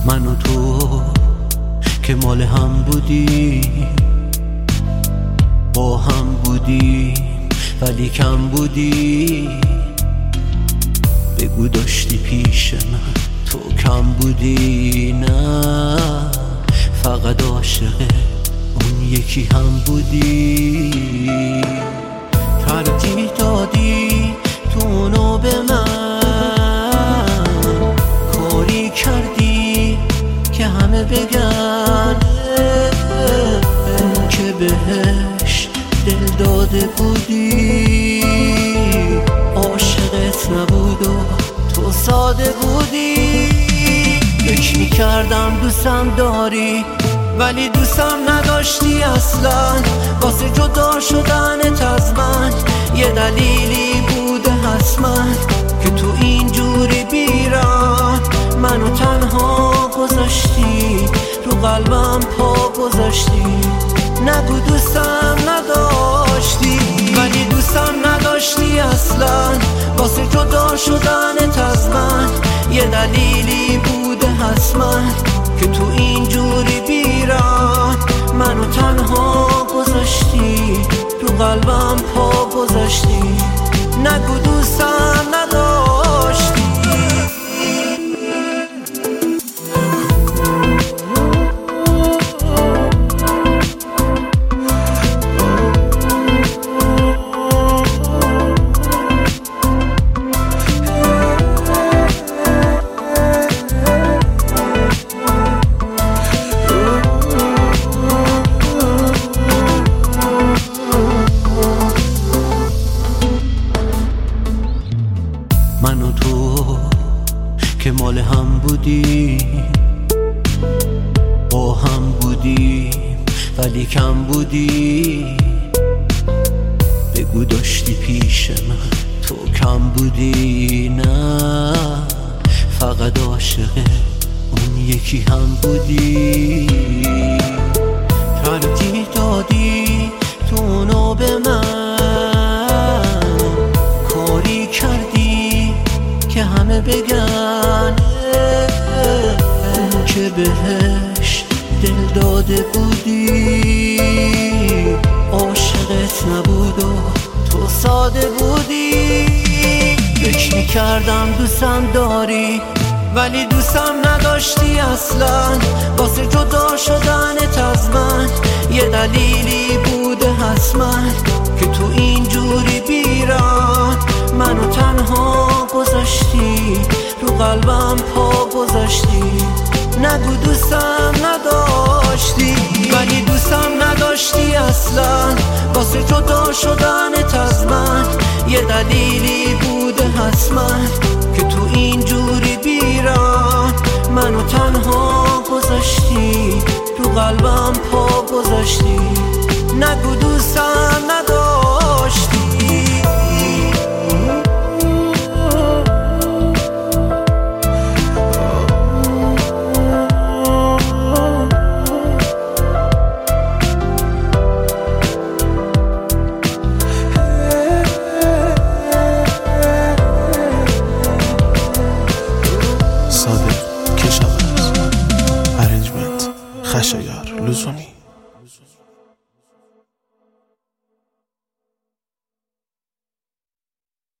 من و تو که مال هم بودی، با هم بودی ولی کم بودی. بگو داشتی پیش من تو کم بودی، نه فقط عاشق اون یکی هم بودی. ترجیح دادی تو اونو به من، کاری کردی که همه بگن اون که بهش دل داده بودی. عاشقت نبود و تو ساده بودی. فکر میکردم دوستم داری ولی دوستم نداشتی اصلا. واسه جدا شدنت از من یه دلیلی بوده حتما، که تو اینجوری بیرم منو تنها گذاشتی، رو قلبم پا گذاشتی. نگو دوستم نداشتی ولی دوستم نداشتی اصلا. واسه جدا شدنت از من یه دلیلی بوده حتما، که تو اینجوری بیرم منو تنها گذاشتی، رو قلبم پا گذاشتی. نگو دوستم نداشتی. من و تو که مال هم بودی، با هم بودی ولی کم بودی. بگو داشتی پیش من تو کم بودی، نه فقط عاشق اون یکی هم بودی. ترجیح دادی تو اونو به من، کاری کردی که همه بگن اون که بهش دل داده بودی. عاشقت نبود و تو ساده بودی. فکر میکردم دوستم داری ولی دوستم نداشتی اصلا. واسه جدا شدنت از من یه دلیلی بوده حتما، که تو اینجوری بیرم منو تنها گذاشتی، رو قلبم پا گذاشتی. نگو دوستم نداشتی ولی دوستم نداشتی اصلا. واسه جدا شدنت از من یه دلیلی بوده حتما، که تو اینجوری بیرم منو تنها گذاشتی، رو قلبم پا گذاشتی. نگو دوستم نداشتی. صادق کشاورز، ارنجمنت خشایار لزومی.